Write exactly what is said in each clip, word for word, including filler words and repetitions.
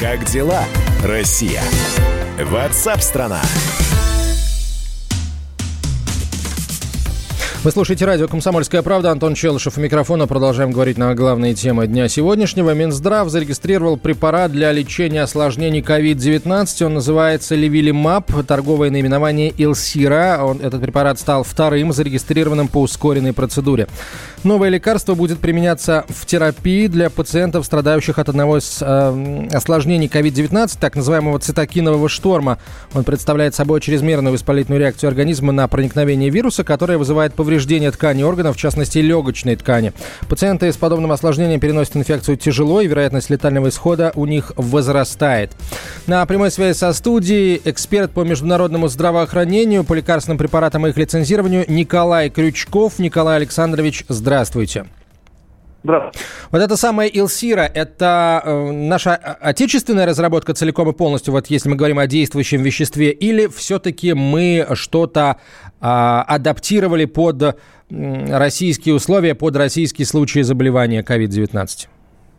Как дела, Россия? Ватсап-страна! Вы слушаете радио «Комсомольская правда». Антон Челышев у микрофона. Продолжаем говорить на главные темы дня сегодняшнего. Минздрав зарегистрировал препарат для лечения осложнений ковид девятнадцать. Он называется Левилимаб. Торговое наименование Илсира. Он, этот препарат стал вторым зарегистрированным по ускоренной процедуре. Новое лекарство будет применяться в терапии для пациентов, страдающих от одного из э, осложнений ковид девятнадцать, так называемого цитокинового шторма. Он представляет собой чрезмерную воспалительную реакцию организма на проникновение вируса, которая вызывает повреждение тканей органов, в частности легочной ткани. Пациенты с подобным осложнением переносят инфекцию тяжело, и вероятность летального исхода у них возрастает. На прямой связи со студией эксперт по международному здравоохранению, по лекарственным препаратам и их лицензированию Николай Крючков. Николай Александрович, здравствуйте. Здравствуйте. Вот это самая Илсира, это э, наша отечественная разработка целиком и полностью, вот если мы говорим о действующем веществе, или все-таки мы что-то э, адаптировали под э, российские условия, под российские случаи заболевания ковид девятнадцать?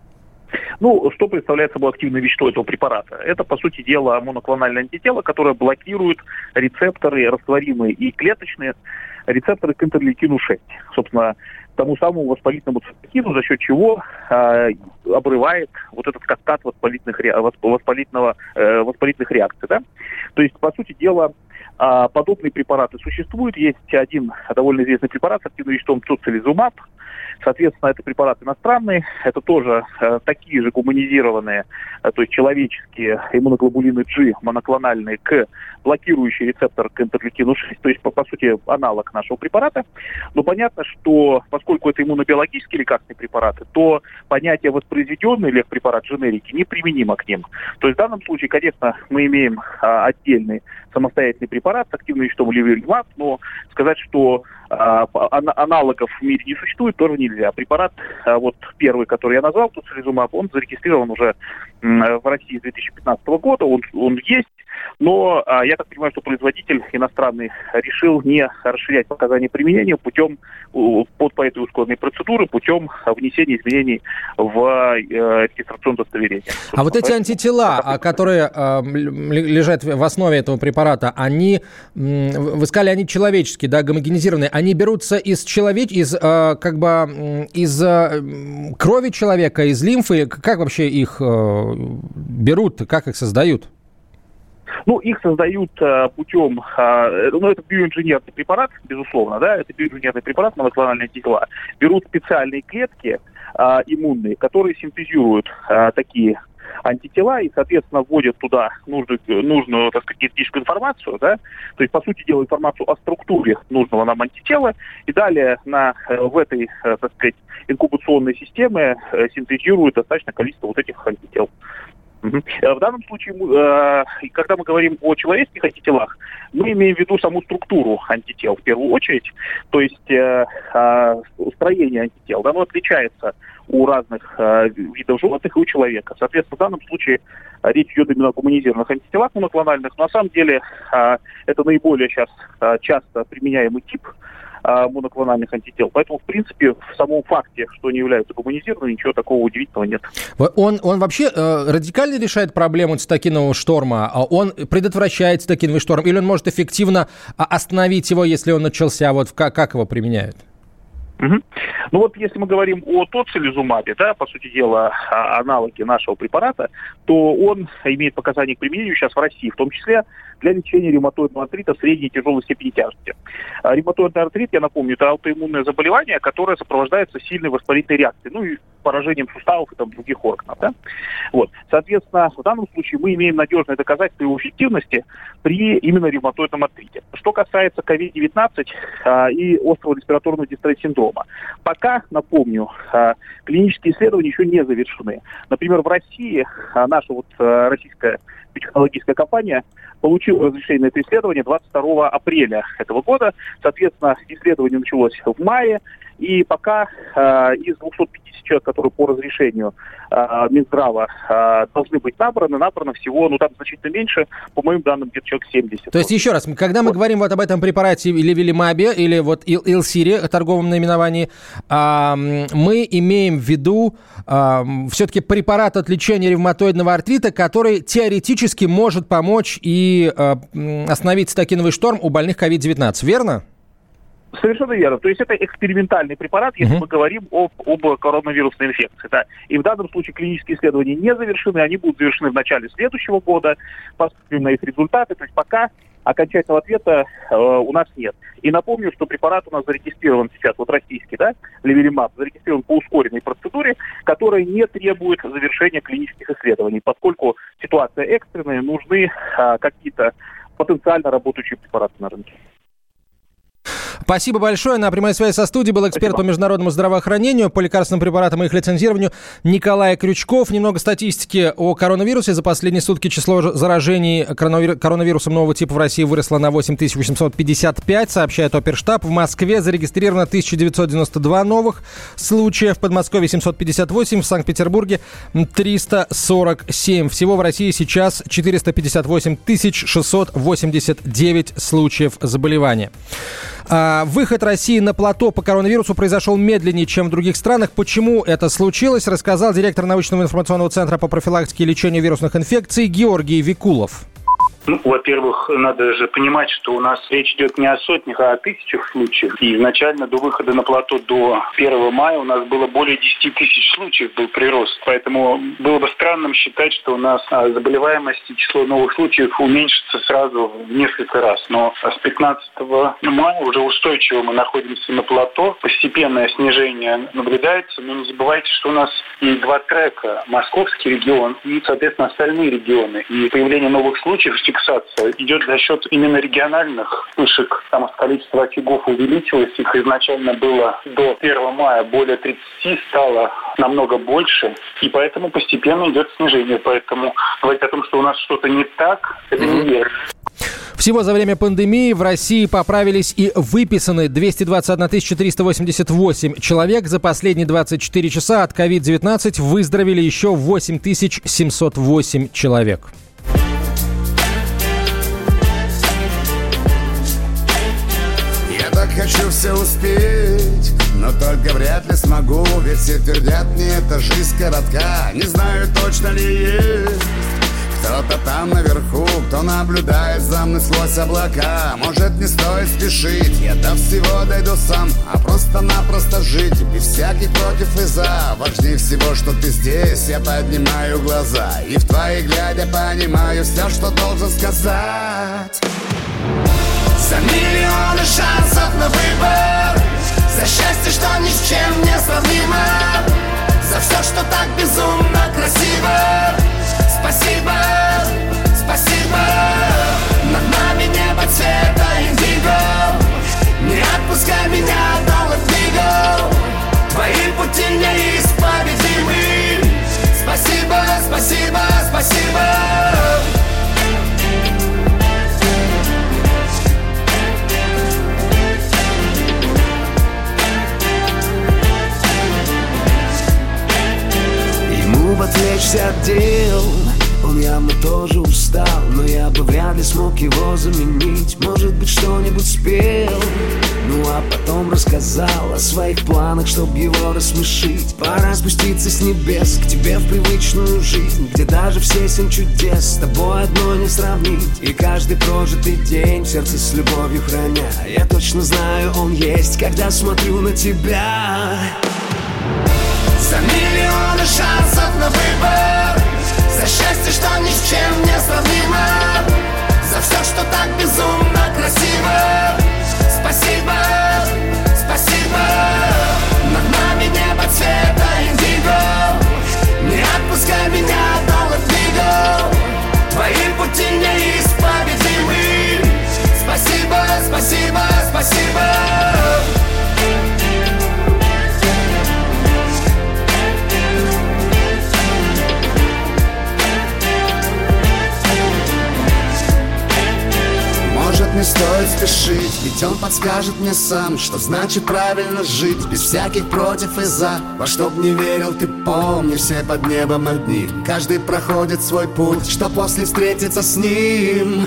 Ну, что представляет собой активное вещество этого препарата? Это, по сути дела, моноклональное антитело, которое блокирует рецепторы растворимые и клеточные, рецепторы к интерлейкину шесть. Собственно, тому самому воспалительному цитокину, за счет чего э, обрывает вот этот каскад воспалительных, воспалительного, э, воспалительных реакций. Да? То есть, по сути дела, э, подобные препараты существуют. Есть один довольно известный препарат с активным веществом тоцилизумаб. Соответственно, это препараты иностранные, это тоже э, такие же гуманизированные, э, то есть человеческие иммуноглобулины G, моноклональные, к блокирующий рецептор к интерлейкину шесть, то есть, по, по сути, аналог нашего препарата. Но понятно, что поскольку это иммунобиологические лекарственные препараты, то понятие воспроизведенный лек-препарат дженерики неприменимо к ним. То есть в данном случае, конечно, мы имеем а, отдельный самостоятельный препарат с активным веществом Левилимаб, но сказать, что а, аналогов в мире не существует, тоже нельзя. Препарат, а, вот первый, который я назвал, тоцилизумаб, он зарегистрирован уже м, в России с две тысячи пятнадцатого года, он, он есть, но а, я так понимаю, что производитель иностранный решил не расширять показания применения путем, под по этой ускоренной процедуры, путем внесения изменений в э, регистрационное удостоверение. А вот эти антитела, которые э, лежат в основе этого препарата, они, вы сказали, они человеческие, да, гомогенизированные, они берутся из человеч... из, э, как бы, из э, крови человека, из лимфы, как вообще их э, берут, как их создают? Ну, их создают э, путем, э, ну, это биоинженерный препарат, безусловно, да, это биоинженерный препарат, моноклональные антитела. Берут специальные клетки э, иммунные, которые синтезируют э, такие антитела и, соответственно, вводят туда нужную, нужную, так сказать, генетическую информацию, да, то есть, по сути дела, информацию о структуре нужного нам антитела, и далее на, в этой, так сказать, инкубационной системе синтезируют достаточное количество вот этих антител. В данном случае, когда мы говорим о человеческих антителах, мы имеем в виду саму структуру антител в первую очередь, то есть строение антител, оно отличается у разных видов животных и у человека. Соответственно, в данном случае речь идет именно о гуманизированных антителах моноклональных, но на самом деле это наиболее сейчас часто применяемый тип моноклональных антител. Поэтому, в принципе, в самом факте, что они являются гуманизированными, ничего такого удивительного нет. Он, он вообще э, радикально решает проблему цитокинового шторма? Он предотвращает цитокиновый шторм? Или он может эффективно остановить его, если он начался? Вот как, как его применяют? Угу. Ну вот если мы говорим о тоцилизумабе, да, по сути дела, аналоге нашего препарата, то он имеет показания к применению сейчас в России, в том числе для лечения ревматоидного артрита средней и тяжелой степени тяжести. Ревматоидный артрит, я напомню, это аутоиммунное заболевание, которое сопровождается сильной воспалительной реакцией, ну и поражением суставов и там, других органов. Да? Вот. Соответственно, в данном случае мы имеем надежное доказательство его эффективности при именно ревматоидном артрите. Что касается ковид девятнадцать а, и острого респираторного дистресс-синдрома, пока, напомню, а, клинические исследования еще не завершены. Например, в России а, наша вот а, российская технологическая компания получила разрешение на это исследование двадцать второго апреля этого года. Соответственно, исследование началось в мае. И пока э, из двухсот пятидесяти человек, которые по разрешению э, Минздрава э, должны быть набраны, набрано всего, ну там значительно меньше, по моим данным, где-то человек семьдесят. То есть, еще раз, когда мы вот говорим вот об этом препарате Левилимабе или вот Илсире, торговом наименовании, э, мы имеем в виду э, все-таки препарат от лечения ревматоидного артрита, который теоретически может помочь и э, остановить цитокиновый шторм у больных ковид девятнадцать, верно? Совершенно верно. То есть это экспериментальный препарат, если uh-huh. мы говорим об, об коронавирусной инфекции. Да. И в данном случае клинические исследования не завершены, они будут завершены в начале следующего года, посмотрим на их результаты. То есть пока окончательного ответа э, у нас нет. И напомню, что препарат у нас зарегистрирован сейчас, вот российский, да, Левилимаб, зарегистрирован по ускоренной процедуре, которая не требует завершения клинических исследований, поскольку ситуация экстренная, нужны э, какие-то потенциально работающие препараты на рынке. Спасибо большое. На прямой связи со студией был эксперт Спасибо. По международному здравоохранению, по лекарственным препаратам и их лицензированию Николай Крючков. Немного статистики о коронавирусе. За последние сутки число заражений коронавирусом нового типа в России выросло на восемь тысяч восемьсот пятьдесят пять, сообщает Оперштаб. В Москве зарегистрировано тысяча девятьсот девяносто два новых случая, в Подмосковье семьсот пятьдесят восемь, в Санкт-Петербурге триста сорок семь. Всего в России сейчас четыреста пятьдесят восемь тысяч шестьсот восемьдесят девять случаев заболевания. Выход России на плато по коронавирусу произошел медленнее, чем в других странах. Почему это случилось, рассказал директор научного информационного центра по профилактике и лечению вирусных инфекций Георгий Викулов. Ну, во-первых, надо же понимать, что у нас речь идет не о сотнях, а о тысячах случаев. И изначально до выхода на плато до первого мая у нас было более десяти тысяч случаев, был прирост. Поэтому было бы странным считать, что у нас заболеваемость и число новых случаев уменьшится сразу в несколько раз. Но с пятнадцатого мая уже устойчиво мы находимся на плато. Постепенное снижение наблюдается. Но не забывайте, что у нас есть два трека. Московский регион и, соответственно, остальные регионы. И появление новых случаев, фиксация идет за счет именно региональных вспышек. Там количество очагов увеличилось. Их изначально было до первого мая более тридцати, стало намного больше. И поэтому постепенно идет снижение. Поэтому говорить о том, что у нас что-то не так, это mm-hmm. неверно. Всего за время пандемии в России поправились и выписаны двести двадцать одна тысяча триста восемьдесят восемь человек. За последние двадцать четыре часа от ковид девятнадцать выздоровели еще восемь тысяч семьсот восемь человек. Хочу все успеть, но только вряд ли смогу. Ведь все твердят мне, это жизнь коротка. Не знаю, точно ли есть кто-то там наверху, кто наблюдает за мной сквозь облака. Может, не стоит спешить, я до всего дойду сам, а просто-напросто жить без всяких против и за. Важнее всего, что ты здесь, я поднимаю глаза и в твои глядя понимаю все, что должен сказать. За миллионы шансов на выбор, за счастье, что ни с чем не сравнимо, за все, что так безумно красиво. Спасибо, спасибо. Над нами небо цвета индиго. Не отпускай меня до отвиго. Твои пути неисповедимы. Спасибо, спасибо, спасибо. Бы отвлечься от дел, он явно тоже устал, но я бы вряд ли смог его заменить. Может быть, что-нибудь спел, ну а потом рассказал о своих планах, чтоб его рассмешить. Пора спуститься с небес к тебе в привычную жизнь, где даже все семь чудес с тобой одно не сравнить. И каждый прожитый день в сердце с любовью храня, я точно знаю, он есть, когда смотрю на тебя. За миллионы шансов на выбор, за счастье, что ни с чем не сравнимо, за все, что так безумно красиво. Спасибо, спасибо. Над нами небо цвета индиго. Не отпускай меня до отвиго. Твои пути неисповедимы. Спасибо, спасибо, спасибо. Не стоит спешить. решить, ведь он подскажет мне сам, что значит правильно жить, без всяких против и за. Во что б не верил, ты помни, все под небом одни. Каждый проходит свой путь, что после встретиться с ним.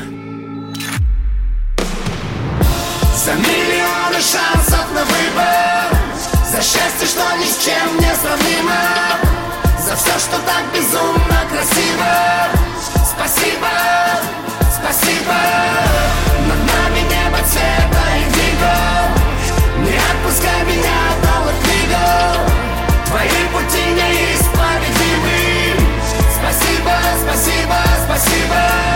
За миллионы шансов на выбор, за счастье, что ни с чем не сравнимо, за все, что так безумно красиво. Спасибо, спасибо. Над нами небо цвета индиго. Не отпускай меня, доллар книгу. Твои пути неисповедимы. Спасибо, спасибо, спасибо.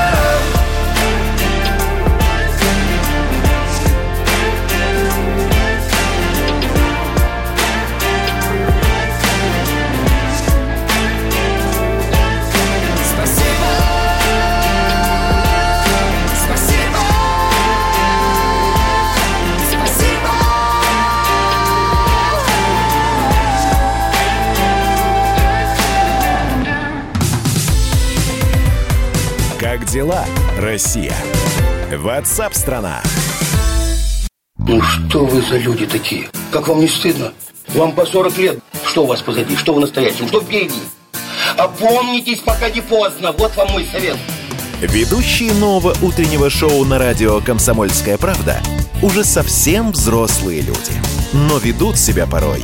Как дела, Россия? WhatsApp-страна. Ну что вы за люди такие? Как вам не стыдно? Вам по сорок лет. Что у вас позади? Что вы настоящем? Что впереди? Опомнитесь, пока не поздно. Вот вам мой совет. Ведущие нового утреннего шоу на радио «Комсомольская правда» уже совсем взрослые люди, но ведут себя порой.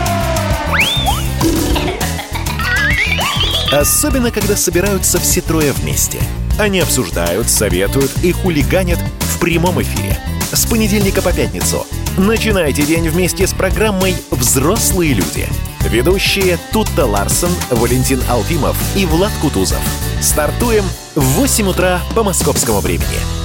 Особенно, когда собираются все трое вместе. Они обсуждают, советуют и хулиганят в прямом эфире. С понедельника по пятницу. Начинайте день вместе с программой «Взрослые люди». Ведущие Тутта Ларсон, Валентин Алфимов и Влад Кутузов. Стартуем в восемь утра по московскому времени.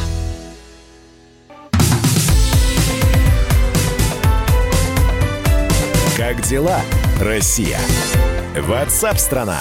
Как дела, Россия? WhatsApp-страна.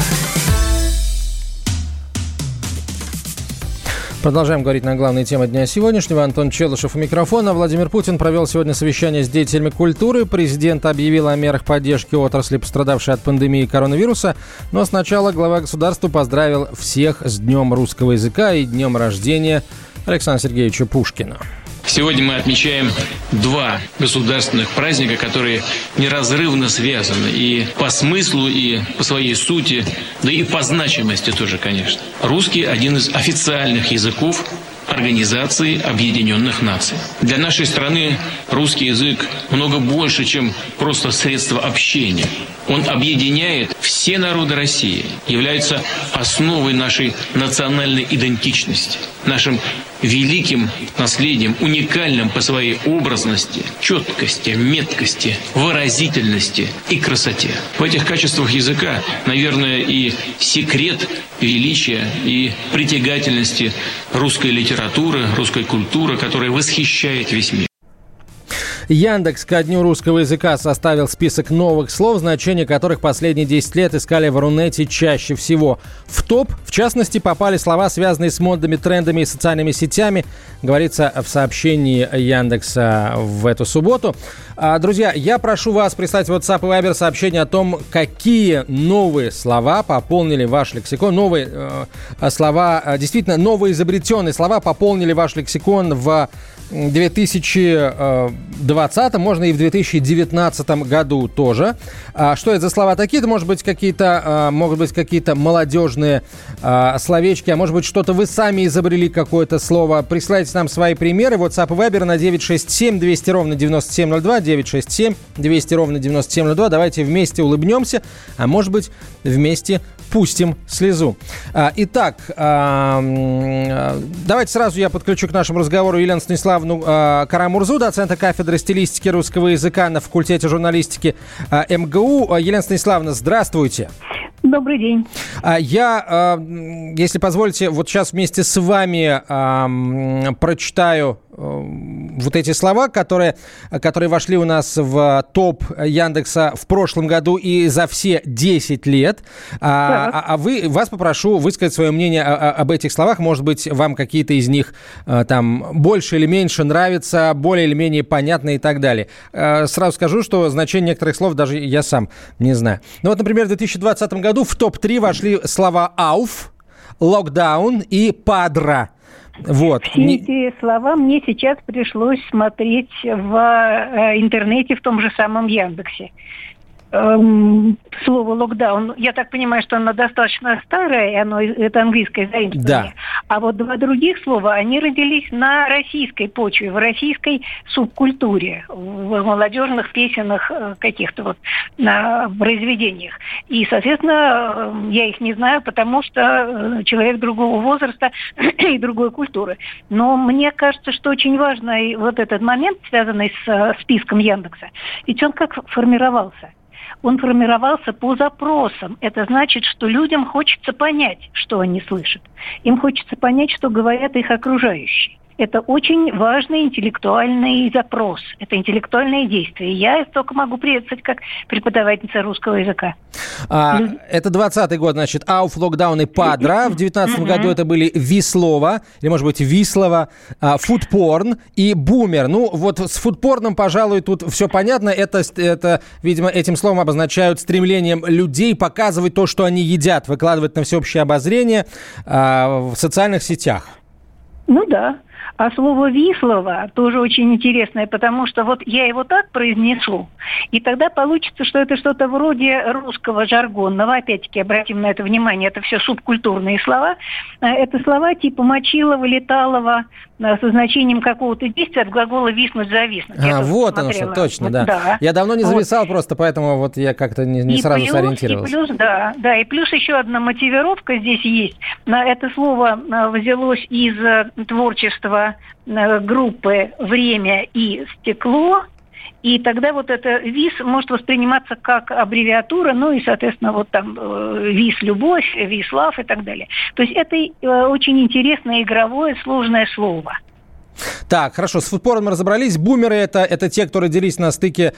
Продолжаем говорить на главные темы дня сегодняшнего. Антон Челышев у микрофона. Владимир Путин провел сегодня совещание с деятелями культуры. Президент объявил о мерах поддержки отрасли, пострадавшей от пандемии коронавируса. Но сначала глава государства поздравил всех с Днем русского языка и днем рождения Александра Сергеевича Пушкина. Сегодня мы отмечаем два государственных праздника, которые неразрывно связаны и по смыслу, и по своей сути, да и по значимости тоже, конечно. Русский – один из официальных языков Организации Объединенных Наций. Для нашей страны русский язык много больше, чем просто средство общения. Он объединяет все народы России, является основой нашей национальной идентичности, нашим великим наследием, уникальным по своей образности, четкости, меткости, выразительности и красоте. В этих качествах языка, наверное, и секрет величия и притягательности русской литературы, русской культуры, которая восхищает весь мир. Яндекс ко дню русского языка составил список новых слов, значения которых последние десять лет искали в Рунете чаще всего. В топ, в частности, попали слова, связанные с модными трендами и социальными сетями, говорится в сообщении Яндекса в эту субботу. Друзья, я прошу вас прислать в WhatsApp и Viber сообщение о том, какие новые слова пополнили ваш лексикон. Новые э, слова, действительно, новоизобретенные слова пополнили ваш лексикон в две тысячи двадцатом, можно и в две тысячи девятнадцатом году тоже. А что это за слова такие? Это может быть какие-то, могут быть какие-то молодежные словечки, а может быть что-то вы сами изобрели, какое-то слово. Присылайте нам свои примеры. WhatsApp и Viber на девять шесть семь двести ровно девяносто семь ноль два, девять шесть семь двести ровно девяносто семь ноль два. Давайте вместе улыбнемся, а может быть вместе пустим слезу. Итак, давайте сразу я подключу к нашему разговору Елену Станиславовну Карамурзу, доцента кафедры стилистики русского языка на факультете журналистики эм гэ у. Елена Станиславовна, здравствуйте. Добрый день. Я, если позволите, вот сейчас вместе с вами прочитаю вот эти слова, которые, которые вошли у нас в топ Яндекса в прошлом году и за все десять лет. А, а вы, вас попрошу высказать свое мнение об этих словах. Может быть, вам какие-то из них там больше или меньше нравятся, более или менее понятны и так далее. Сразу скажу, что значение некоторых слов даже я сам не знаю. Ну вот, например, в две тысячи двадцатом году в топ три вошли слова «ауф», «локдаун» и «падра». Вот. Все Не... эти слова мне сейчас пришлось смотреть в э, интернете, в том же самом Яндексе. Эм, слово локдаун, я так понимаю, что оно достаточно старое, и оно, это английское заимствование. Да. А вот два других слова, они родились на российской почве, в российской субкультуре, в молодежных песенных каких-то вот на произведениях. И, соответственно, я их не знаю, потому что человек другого возраста и другой культуры. Но мне кажется, что очень важный вот этот момент, связанный с списком Яндекса, ведь он как формировался? Он формировался по запросам. Это значит, что людям хочется понять, что они слышат. Им хочется понять, что говорят их окружающие. Это очень важный интеллектуальный запрос. Это интеллектуальные действия. Я только могу приветствовать как преподавательница русского языка. А, Люди... Это двадцатый год, значит, Ауф, Локдаун и Падра. В девятнадцатом году это были Вислова, или, может быть, Вислова, Фудпорн и Бумер. Ну, вот с фудпорном, пожалуй, тут все понятно. Это, это, видимо, этим словом обозначают стремлением людей показывать то, что они едят, выкладывать на всеобщее обозрение а, в социальных сетях. Ну да. А слово «вислова» тоже очень интересное, потому что вот я его так произнесу, и тогда получится, что это что-то вроде русского жаргонного. Опять-таки, обратим на это внимание, это все субкультурные слова. Это слова типа «мочилова», «леталова», со значением какого-то действия от глагола «виснуть», «зависнуть». А, вот оно что, точно, вот, да. да. Я давно не зависал вот. Просто, поэтому вот я как-то не, не сразу плюс, сориентировался. И плюс, да, да, и плюс еще одна мотивировка здесь есть. Это слово взялось из творчества группы «Время и стекло». И тогда вот это ВИС может восприниматься как аббревиатура, ну и, соответственно, вот там ВИС любовь, ВИС лав и так далее. То есть это очень интересное игровое сложное слово. Так, хорошо, с фудпорном разобрались. Бумеры это, – это те, кто родились на стыке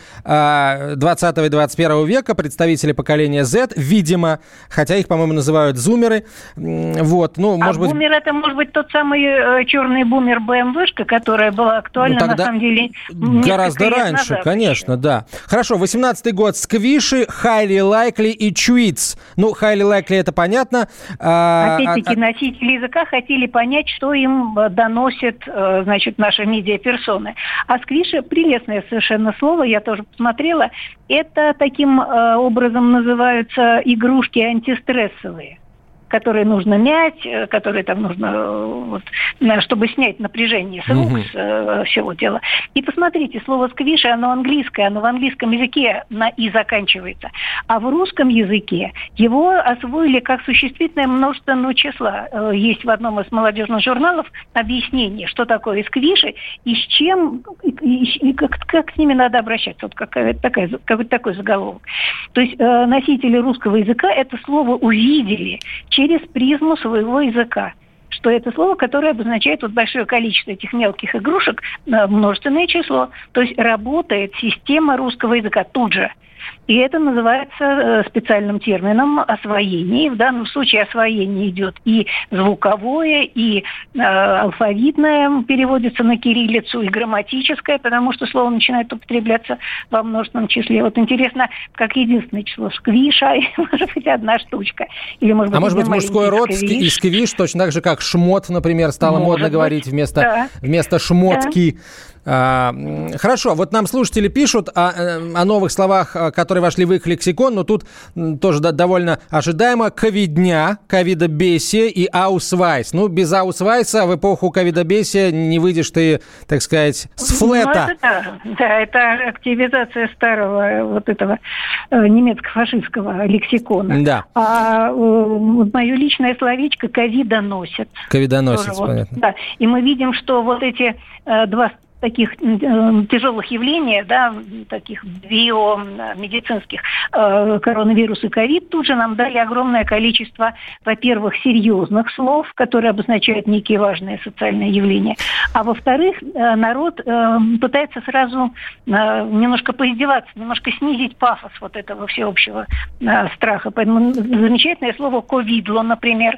э, двадцатого и двадцать первого века, представители поколения Z, видимо, хотя их, по-моему, называют зумеры. Вот, ну, может а быть... бумер – это, может быть, тот самый э, черный бумер бэ эм вэ-шка, которая была актуальна, ну, на самом деле, гораздо раньше, назад, конечно, еще. Да. Хорошо, восемнадцатый год – сквиши, highly likely и tweets. Ну, highly likely – это понятно. А, Опять-таки, а, носители языка хотели понять, что им доносит, э, значит, наши медиаперсоны. А сквиши, прелестное совершенно слово, я тоже посмотрела, это таким э, образом называются игрушки антистрессовые, которые нужно мять, которые там нужно, вот, чтобы снять напряжение с рук, uh-huh. с э, всего тела. И посмотрите, слово «сквиши», оно английское, оно в английском языке на «и» заканчивается. А в русском языке его освоили как существительное множественного числа. Э, есть в одном из молодежных журналов объяснение, что такое «сквиши» и с чем, и, и, и как, как с ними надо обращаться. Вот какая-то такая, какой-то такой заголовок. То есть э, носители русского языка это слово увидели через призму своего языка, что это слово, которое обозначает вот большое количество этих мелких игрушек, множественное число. То есть работает система русского языка тут же. И это называется специальным термином освоение. В данном случае освоение идет и звуковое, и э, алфавитное, переводится на кириллицу, и грамматическое, потому что слово начинает употребляться во множественном числе. Вот интересно, как единственное число сквиша, может быть, одна штучка. Или, может быть, а может быть, мужской род и сквиш, точно так же, как шмот, например, стало может модно быть. Говорить вместо, да. вместо шмотки. Да. А, хорошо, вот нам слушатели пишут о, о новых словах, которые вошли в их лексикон, но тут тоже да, довольно ожидаемо. Ковидня, ковидобесие и аусвайс. Ну, без аусвайса в эпоху ковидобесия не выйдешь ты, так сказать, с флета. Ну, это, да. да, это активизация старого вот этого немецко-фашистского лексикона. Да. А вот мое личное словечко ковидоносец. Ковидоносец, вот, понятно. Да. И мы видим, что вот эти э, два таких э, тяжелых явлений, да, таких биомедицинских, э, коронавирус и ковид, тут же нам дали огромное количество, во-первых, серьезных слов, которые обозначают некие важные социальные явления, а во-вторых, э, народ э, пытается сразу э, немножко поиздеваться, немножко снизить пафос вот этого всеобщего э, страха. Поэтому замечательное слово «ковидло», например,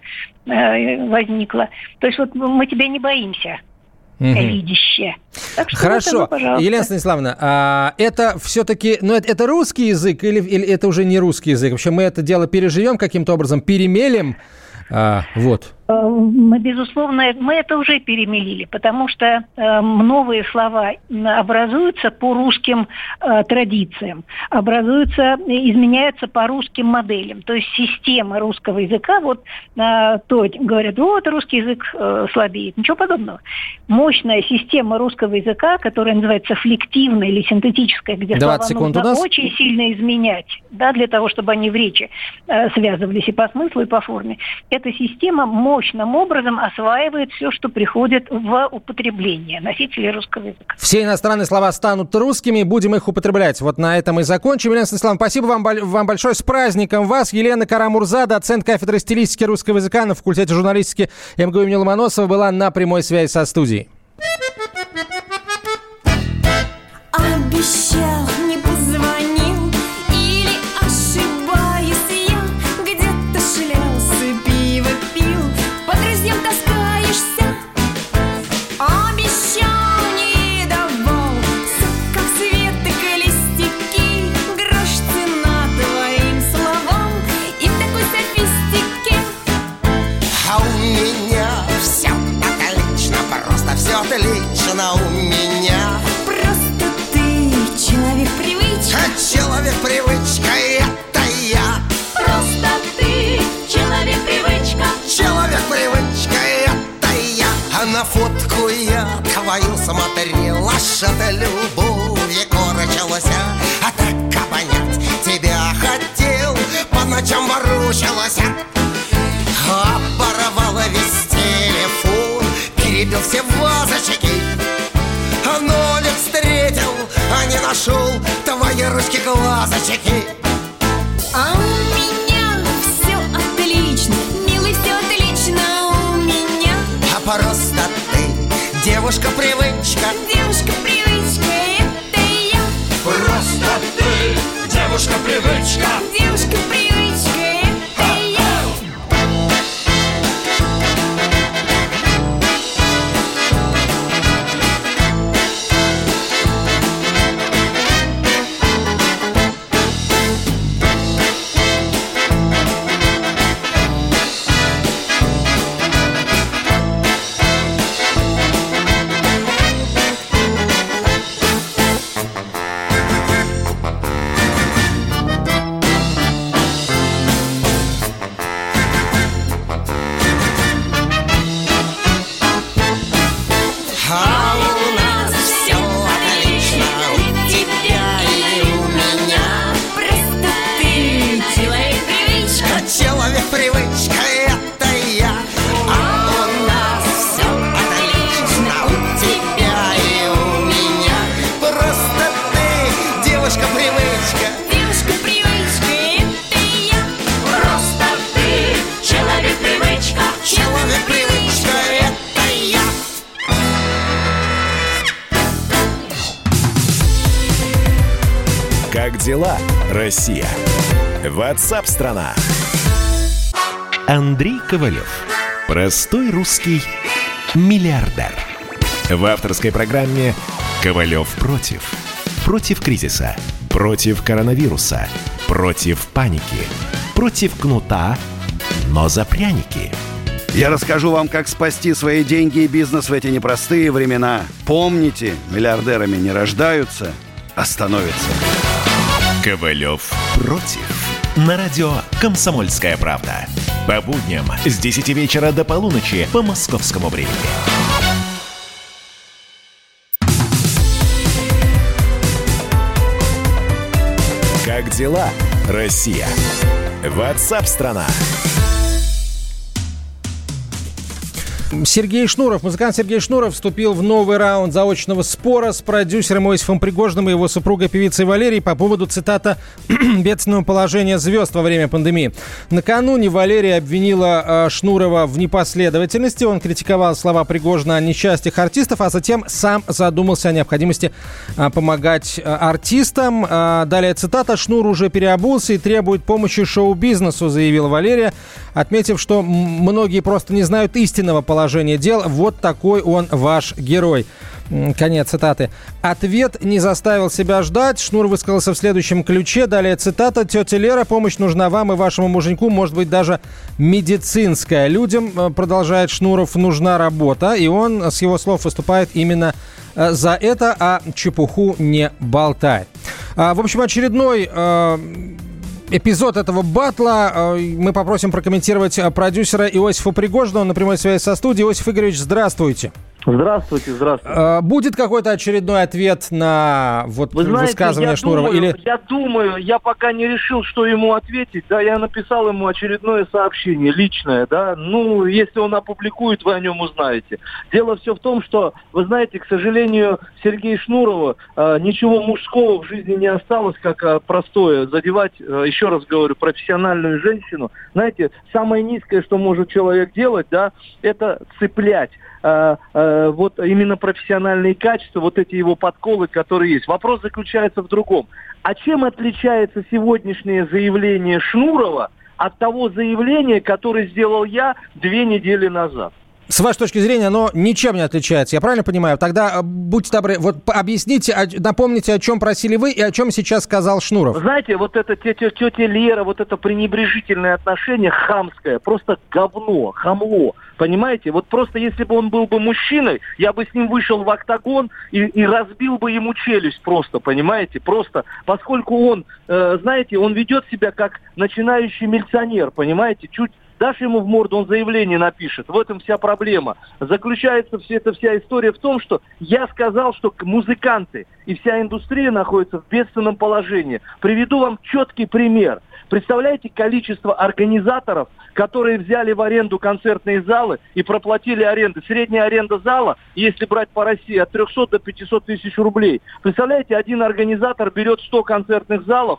э, возникло. То есть вот мы тебя не боимся. Видящее. Так что хорошо, вот оно, Елена Станиславовна, а, это все-таки, ну это, это русский язык или, или это уже не русский язык? Вообще мы это дело переживем каким-то образом, перемелем, а, вот. Мы, безусловно, мы это уже перемелили, потому что э, новые слова образуются по русским э, традициям, образуются, изменяются по русским моделям. То есть система русского языка, вот э, то говорят, вот русский язык э, слабеет. Ничего подобного. Мощная система русского языка, которая называется флективная или синтетическая, где слова нужно очень сильно изменять, да, для того, чтобы они в речи э, связывались и по смыслу, и по форме. Эта система мощным образом осваивает все, что приходит в употребление носителей русского языка. Все иностранные слова станут русскими, будем их употреблять. Вот на этом и закончим. Елена Станиславовна, спасибо вам, вам большое. С праздником вас. Елена Карамурза, доцент кафедры стилистики русского языка на факультете журналистики эм гэ у имени Ломоносова, была на прямой связи со студией. Обещал, не позвонил, или ошибаюсь я, где-то шлялся, пиво пил, по друзьям таскаешься. Обещал, не давал, все как светок и листики, грош цена твоим словам и в такой софистике. А у меня все отлично, просто все отлично у меня. Человек привычка. А человек привычка, это я. Просто ты человек привычка. Человек привычка, это я. А на фотку я твою смотрел, аж от любви корчилась. А так обонять тебя хотел, по ночам ворочалась. Оборвала весь телефон, перебил все вазочки. А нолик встретил, а не нашел твои ручки глазочки. А у меня все отлично, милый, все отлично у меня. А просто ты девушка-привычка. Девушка-привычка, это я. Просто ты девушка-привычка. Девушка-привычка, это я. Как дела, Россия? Ватсап-страна! Андрей Ковалев. Простой русский миллиардер. В авторской программе «Ковалев против». Против кризиса, против коронавируса, против паники, против кнута, но за пряники. Я расскажу вам, как спасти свои деньги и бизнес в эти непростые времена. Помните, миллиардерами не рождаются, а становятся. Ковалев против. На радио «Комсомольская правда». По будням с десяти вечера до полуночи по московскому времени. Как дела, Россия? Ватсап-страна. Сергей Шнуров, музыкант Сергей Шнуров вступил в новый раунд заочного спора с продюсером Иосифом Пригожным и его супругой певицей Валерией по поводу, цитата, «бедственного положения звезд во время пандемии». Накануне Валерия обвинила э, Шнурова в непоследовательности. Он критиковал слова Пригожина о несчастьях артистов, а затем сам задумался о необходимости э, помогать э, артистам. Э, далее цитата: «Шнур уже переобулся и требует помощи шоу-бизнесу», заявила Валерия, отметив, что многие просто не знают истинного положения дел. Вот такой он ваш герой. Конец цитаты. Ответ не заставил себя ждать. Шнур высказался в следующем ключе. Далее цитата. «Тетя Лера, помощь нужна вам и вашему муженьку, может быть, даже медицинская. Людям, продолжает Шнуров, нужна работа». И он, с его слов, выступает именно за это, а чепуху не болтает. В общем, очередной эпизод этого батла мы попросим прокомментировать продюсера Иосифа Пригожина. Он на прямой связи со студией. Иосиф Игоревич, здравствуйте. Здравствуйте, здравствуйте. Будет какой-то очередной ответ на вот Вы знаете, высказывание я Шнурова? Думаю, или... Я думаю, я пока не решил, что ему ответить. Да, я написал ему очередное сообщение, личное, да. Ну, если он опубликует, вы о нем узнаете. Дело все в том, что, вы знаете, к сожалению, Сергею Шнурову э, ничего мужского в жизни не осталось, как э, простое. Задевать, э, еще раз говорю, профессиональную женщину. Знаете, самое низкое, что может человек делать, да, это цеплять. Э, э, вот именно профессиональные качества, вот эти его подколы, которые есть. Вопрос заключается в другом. А чем отличается сегодняшнее заявление Шнурова от того заявления, которое сделал я две недели назад? С вашей точки зрения, оно ничем не отличается, я правильно понимаю? Тогда будьте добры, вот объясните, напомните, о чем просили вы и о чем сейчас сказал Шнуров. Знаете, вот это тетя, тетя Лера, вот это пренебрежительное отношение хамское, просто говно, хамло, понимаете? Вот просто если бы он был бы мужчиной, я бы с ним вышел в октагон и, и разбил бы ему челюсть просто, понимаете? Просто, поскольку он, э, знаете, он ведет себя как начинающий милиционер, понимаете? Чуть дашь ему в морду, он заявление напишет. В этом вся проблема. Заключается вся эта вся история в том, что я сказал, что музыканты и вся индустрия находятся в бедственном положении. Приведу вам четкий пример. Представляете количество организаторов, которые взяли в аренду концертные залы и проплатили аренды. Средняя аренда зала, если брать по России, от трехсот до пятисот тысяч рублей. Представляете, один организатор берет сто концертных залов,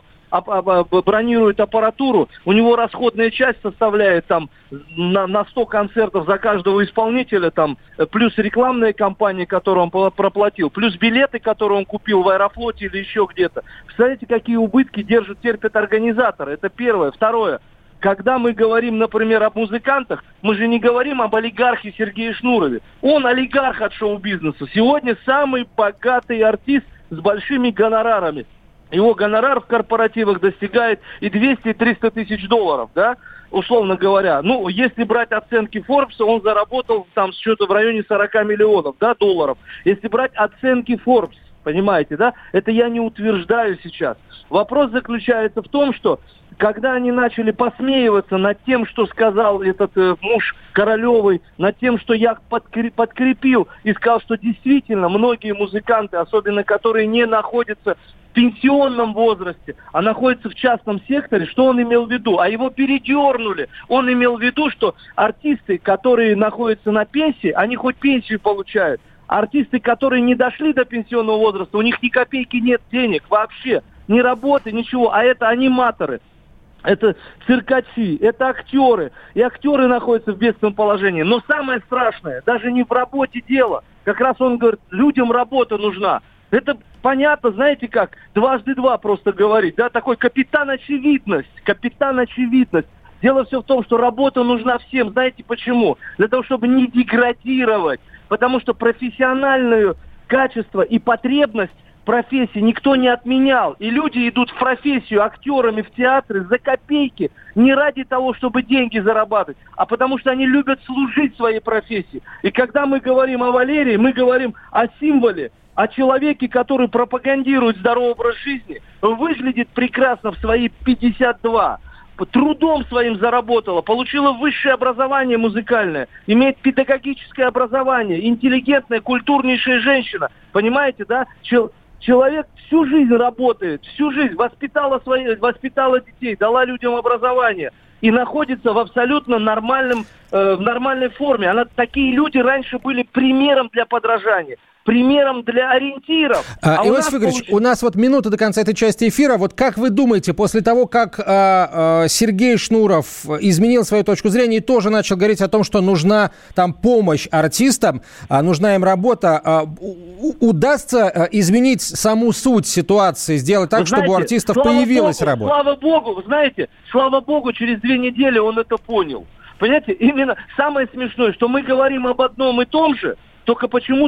бронирует аппаратуру, у него расходная часть составляет там на, на сто концертов за каждого исполнителя, там, плюс рекламная кампания, которую он проплатил, плюс билеты, которые он купил в Аэрофлоте или еще где-то. Представляете, какие убытки держат, терпят организаторы? Это первое. Второе. Когда мы говорим, например, об музыкантах, мы же не говорим об олигархе Сергее Шнурове. Он олигарх от шоу-бизнеса. Сегодня самый богатый артист с большими гонорарами. Его гонорар в корпоративах достигает и двести, и триста тысяч долларов, да, условно говоря. Ну, если брать оценки Forbes, он заработал там что-то в районе сорок миллионов, да, долларов. Если брать оценки Forbes, понимаете, да, это я не утверждаю сейчас. Вопрос заключается в том, что когда они начали посмеиваться над тем, что сказал этот э, муж Королевой, над тем, что я подкреп, подкрепил и сказал, что действительно многие музыканты, особенно которые не находятся в пенсионном возрасте, а находятся в частном секторе, что он имел в виду? А его передернули. Он имел в виду, что артисты, которые находятся на пенсии, они хоть пенсию получают. А артисты, которые не дошли до пенсионного возраста, у них ни копейки нет денег вообще, ни работы, ничего. А это аниматоры. Это циркачи, это актеры. И актеры находятся в бедственном положении. Но самое страшное, даже не в работе дело. Как раз он говорит, людям работа нужна. Это понятно, знаете как, дважды два просто говорить. Да? Такой капитан-очевидность. Капитан-очевидность. Дело все в том, что работа нужна всем. Знаете почему? Для того, чтобы не деградировать. Потому что профессиональное качество и потребность профессии никто не отменял. И люди идут в профессию актерами в театры за копейки. Не ради того, чтобы деньги зарабатывать, а потому что они любят служить своей профессии. И когда мы говорим о Валерии, мы говорим о символе, о человеке, который пропагандирует здоровый образ жизни, выглядит прекрасно в свои пятьдесят два. Трудом своим заработала, получила высшее образование музыкальное, имеет педагогическое образование, интеллигентная, культурнейшая женщина. Понимаете, да? Чел- человек всю жизнь работает, всю жизнь воспитала, свои, воспитала детей, дала людям образование и находится в абсолютно нормальном, э, в нормальной форме. Она, такие люди раньше были примером для подражания. Примером для ориентиров. А, а Иосиф Игоревич, получится... у нас вот минута до конца этой части эфира. Вот как вы думаете, после того, как а, а, Сергей Шнуров изменил свою точку зрения и тоже начал говорить о том, что нужна там помощь артистам, а, нужна им работа, а, у, удастся а, изменить саму суть ситуации, сделать так, вы знаете, чтобы у артистов появилась Богу, работа? Слава Богу, вы знаете, слава Богу, через две недели он это понял. Понимаете, именно самое смешное, что мы говорим об одном и том же, только почему-то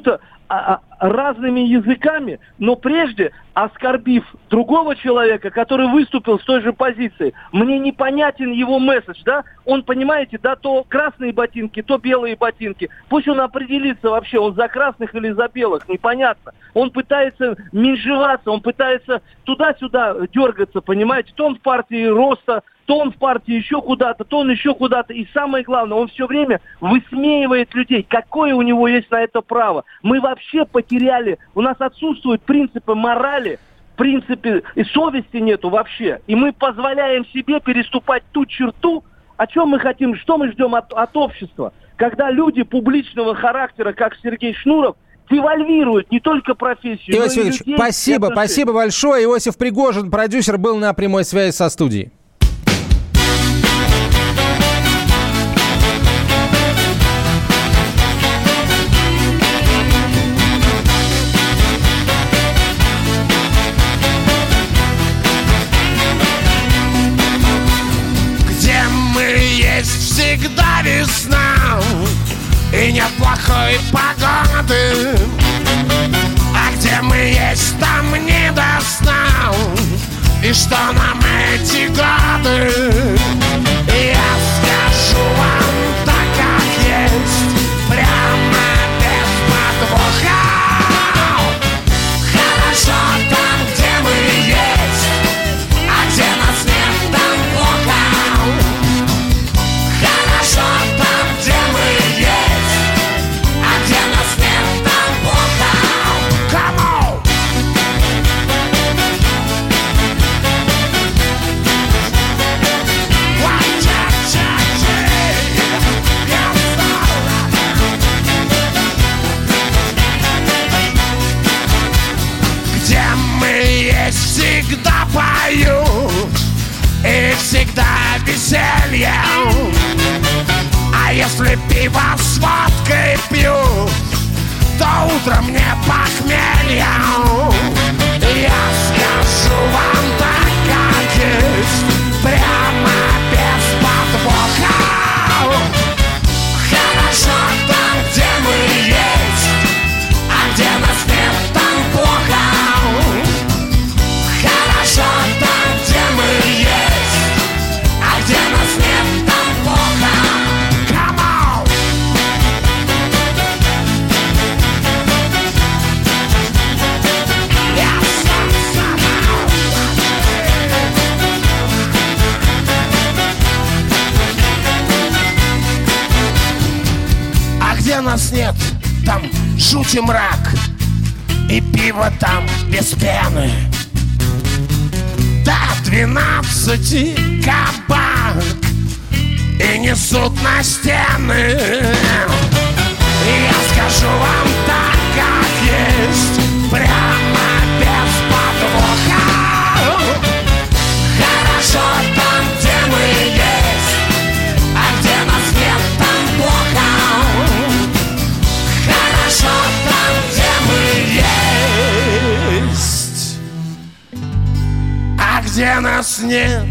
а, разными языками, но прежде оскорбив другого человека, который выступил с той же позиции. Мне непонятен его месседж, да? Он, понимаете, да, то красные ботинки, то белые ботинки. Пусть он определится вообще, он за красных или за белых, непонятно. Он пытается меньшеваться, он пытается туда-сюда дергаться, понимаете? То он в партии роста, то он в партии еще куда-то, то он еще куда-то. И самое главное, он все время высмеивает людей. Какое у него есть на это право? Мы вообще потеряли, у нас отсутствуют принципы морали, принципы и совести нету вообще. И мы позволяем себе переступать ту черту, о чем мы хотим, что мы ждем от, от общества. Когда люди публичного характера, как Сергей Шнуров, девальвируют не только профессию, Иосиф но и Ильич, людей. спасибо, Это спасибо большое. Иосиф Пригожин, продюсер, был на прямой связи со студией. Всегда весна и нет плохой погоды. А где мы есть, там не до сна. И что нам эти годы? Я скажу вам так, как есть, прямо без подвоха. Хорошо там, где мы есть, а где нас нет, там плохо. Хорошо там, где мы есть, а где нас нет, там плохо. Come on! Где мы есть, всегда поют и всегда веселье. А если пиво с водкой пьют, то утром не похмелье. Я скажу вам так, как есть, прямо без подвоха. Хорошо там, где мы есть, а где нас нет, там плохо. Хорошо там, где мы есть, а где нас нет, там плохо. Где нас нет, там жуть и мрак, и пиво там без пены. До двенадцати кабак и несут на стены. И я скажу вам так, как есть, прямо без подвоха. Хорошо там, где мы есть, а где нас нет, там плохо. Хорошо там, где мы есть, а где нас нет,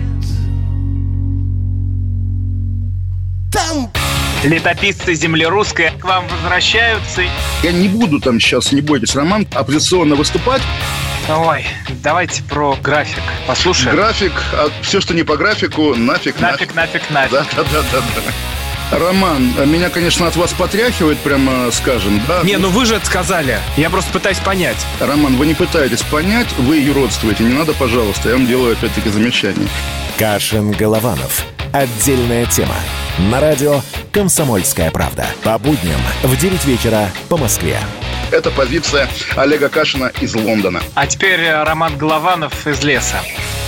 там. Летописцы земли русской к вам возвращаются. Я не буду там сейчас, не бойтесь, Роман, оппозиционно выступать. Ой, давайте про график послушаем. График, а все, что не по графику, нафиг, нафиг. Нафиг, нафиг, нафиг. Да, да, да, да, да. Роман, меня, конечно, от вас потряхивает, прямо скажем, да? Не, ну вы же это сказали. Я просто пытаюсь понять. Роман, вы не пытаетесь понять, вы юродствуете. Не надо, пожалуйста, я вам делаю опять-таки замечание. Кашин-Голованов. Отдельная тема. На радио «Комсомольская правда». По будням в девять вечера по Москве. Это позиция Олега Кашина из Лондона. А теперь Роман Голованов из леса.